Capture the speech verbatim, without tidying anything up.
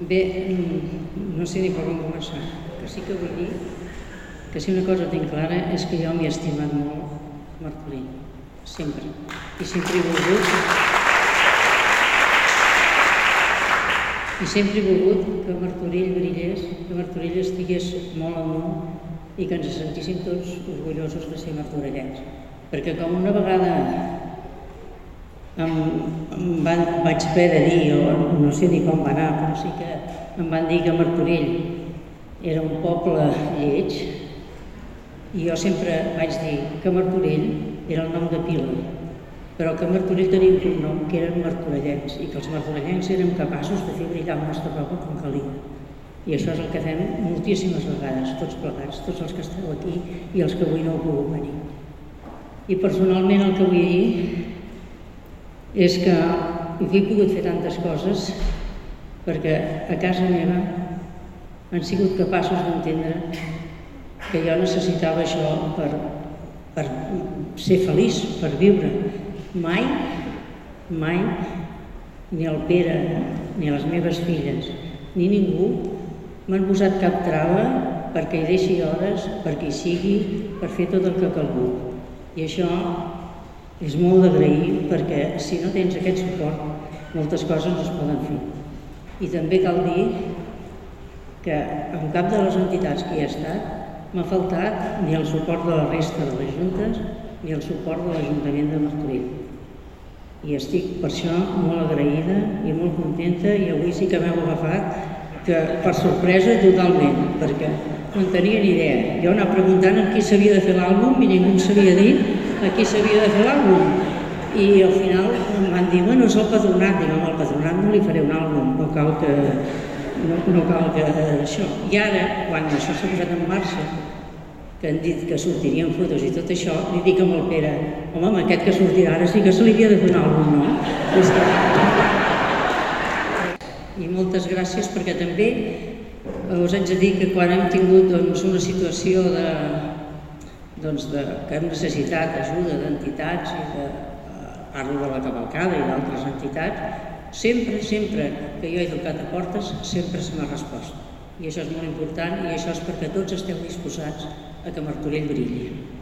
Bé, no sé ni per on començar, però sí que vull dir que si una cosa tinc clara és que jo m'he estimat molt Martorell, sempre, i sempre he volgut i sempre he volgut que Martorell brillés, que Martorell estigués molt amunt i que ens sentíssim tots orgullosos de ser martorellens, perquè com una vegada em, em van, vaig haver de dir, o no sé ni com va anar, però sí que em van dir que Martorell era un poble lleig, i jo sempre vaig dir que Martorell era el nom de pila, però que Martorell tenia un cognom que eren martorellens i que els martorellens érem capaços de fer brillar el nostre poble com calia. I això és el que fem moltíssimes vegades, tots plegats, tots els que esteu aquí i els que avui no heu pogut venir. I personalment el que vull dir és que he pogut fer tantes coses perquè a casa meva han sigut capaços d'entendre que jo necessitava això per, per ser feliç, per viure. Mai, mai, ni el Pere, ni les meves filles, ni ningú m'han posat cap trava perquè hi deixi hores, perquè hi sigui, per fer tot el que ha calgut. I això és molt d'agrair perquè si no tens aquest suport, moltes coses no es poden fer. I també cal dir que en cap de les entitats que hi ha estat m'ha faltat ni el suport de la resta de les juntes ni el suport de l'Ajuntament de Martorell. I estic per això molt agraïda i molt contenta i avui sí que m'heu agafat que per sorpresa totalment, perquè no en tenia ni idea. Jo anava preguntant a qui s'havia de fer l'àlbum i ningú em sabia dir a qui s'havia de fer l'àlbum. I al final em van dir, bueno, és el Patronat. Dic, home, al Patronat no li faré un àlbum, no cal que... No, no cal que això. I ara, quan això s'ha posat en marxa, que han dit que sortirien fotos i tot això, li dic amb el Pere, home, amb aquest que sortirà ara sí que se li havia de fer un àlbum, no? És que... I moltes gràcies perquè també us haig de dir que quan hem tingut doncs, una situació de, doncs, de, que hem necessitat ajuda d'entitats i de, parlo de la Cavalcada i d'altres entitats, sempre, sempre que jo he tocat a portes, sempre se m'ha respost. I això és molt important i això és perquè tots esteu disposats a que Martorell brilli.